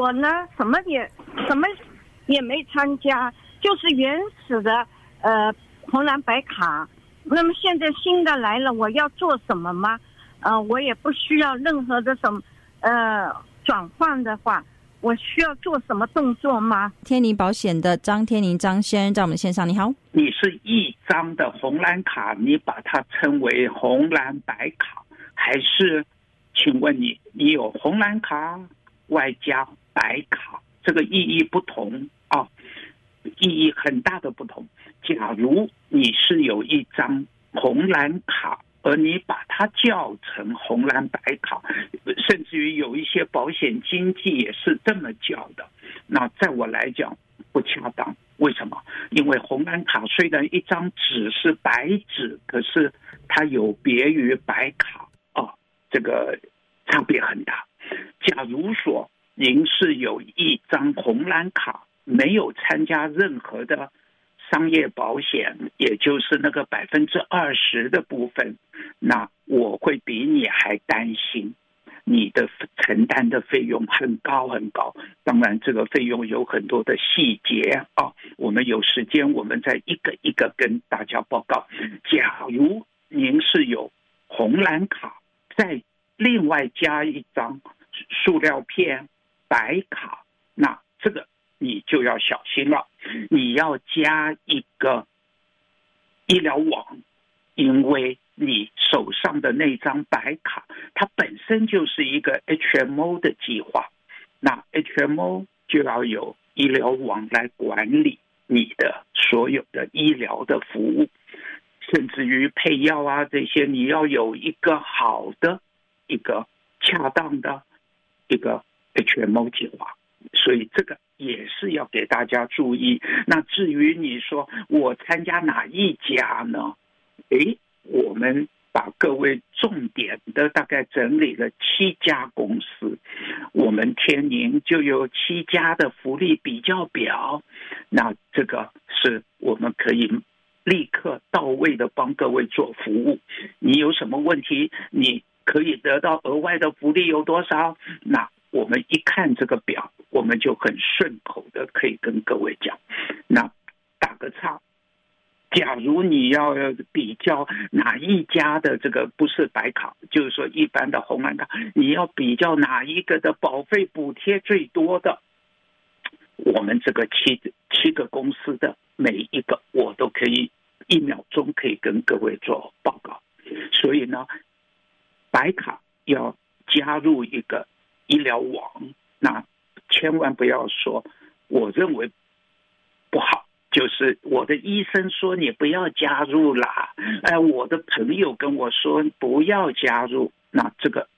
我呢什么也没参加，就是原始的红蓝白卡。那么现在新的来了，我要做什么吗？我也不需要任何的什么转换的话，我需要做什么动作吗？ 天宁保险的张天宁张先生在我们线上，你好。 你是一张的红蓝卡，你把它称为红蓝白卡，还是请问你有红蓝卡外加白卡，这个意义不同啊，意义很大的不同。假如你是有一张红蓝卡，而你把它叫成红蓝白卡，甚至于有一些保险经纪也是这么叫的，那在我来讲不恰当。为什么？因为红蓝卡虽然一张纸是白纸，可是它有别于白卡啊，这个差别很大。假如说您是有一张红蓝卡，没有参加任何的商业保险，也就是那个20%的部分，那我会比你还担心，你的承担的费用很高很高。当然这个费用有很多的细节啊，我们有时间我们再一个一个跟大家报告。假如您是有红蓝卡，再另外加一张塑料片白卡，那这个你就要小心了，你要加一个医疗网，因为你手上的那张白卡它本身就是一个 HMO 的计划，那 HMO 就要有医疗网来管理你的所有的医疗的服务，甚至于配药啊这些，你要有一个好的一个恰当的一个 HMO 计划，所以这个也是要给大家注意。那至于你说我参加哪一家呢？我们把各位重点的大概整理了7家公司，我们天宁就有7家的福利比较表，那这个是我们可以立刻到位的帮各位做服务。你有什么问题，你可以得到额外的福利有多少，那我们一看这个表，我们就很顺口的可以跟各位讲。那打个岔，假如你要比较哪一家的这个不是白卡，就是说一般的红蓝卡，你要比较哪一个的保费补贴最多的，我们这个七个公司的每一个我都可以1秒钟可以跟各位做报告。所以呢，白卡要加入一个医疗网，那千万不要说我认为不好，就是我的医生说你不要加入啦，我的朋友跟我说不要加入，那这个